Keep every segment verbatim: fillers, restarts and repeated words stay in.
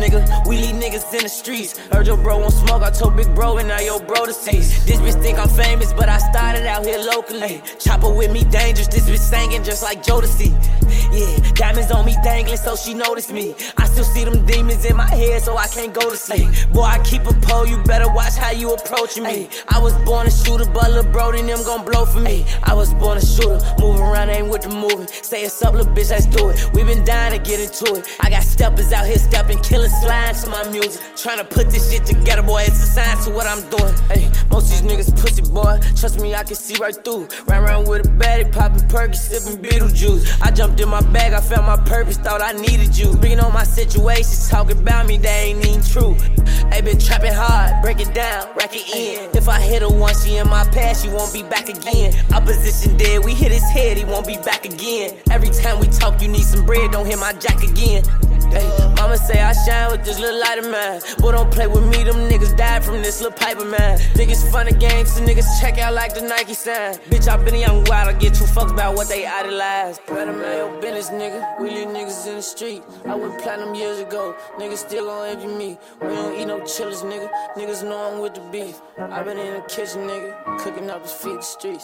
nigga. We leave niggas in the streets. Heard your bro won't smoke, I told big bro, and now your bro deceased. This bitch think I'm famous, but I started out here locally. Chopper with me dangerous, this bitch singing just like Jodeci. Yeah, diamonds on me dangling, so she noticed me. I still see them demons in my head, so I can't go to sleep. Boy, I keep a pole, you better watch how you approaching me. I was born a shooter, but lil' Brody and them gon' blow for me. I was born a shooter, moving around ain't with the moving. Say it's up, little bitch, let's do it. We been dying to get into it. I got steppers out here stepping, killing slimes to my music. Tryna put this shit together, boy, it's a sign to what I'm doing. Hey, most these niggas pussy, boy, trust me, I can see right through. Ran around with a baddie, popping perky, sipping Beetlejuice. I jumped in my bag, I found my purpose, thought I needed you. Speaking on my situations, talking about me, they ain't even true. They been trapping hard, break it down, rack it in. If I hit her once, she in my past, she won't be back again. Opposition dead, we hit his head, he won't be back again. Every time we talk, you need some bread, don't hit my jack again. Hey, mama say I shine with this little light of mine. Boy, don't play with me, them niggas died from this little pipe of mine. Think it's funny games, so niggas check out like the Nike sign. Bitch, I been a young wild, I get two fucks about what they idolize. Better man your business, nigga. We leave niggas in the street. I went platinum years ago, niggas still gon' envy me. We don't eat no chillers, nigga. Niggas know I'm with the beef. I been in the kitchen, nigga, cooking up his feet the streets.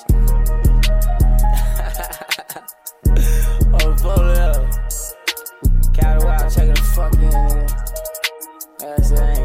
Oh, pull it up. Cattle out, checking the fuck in, nigga. That's it.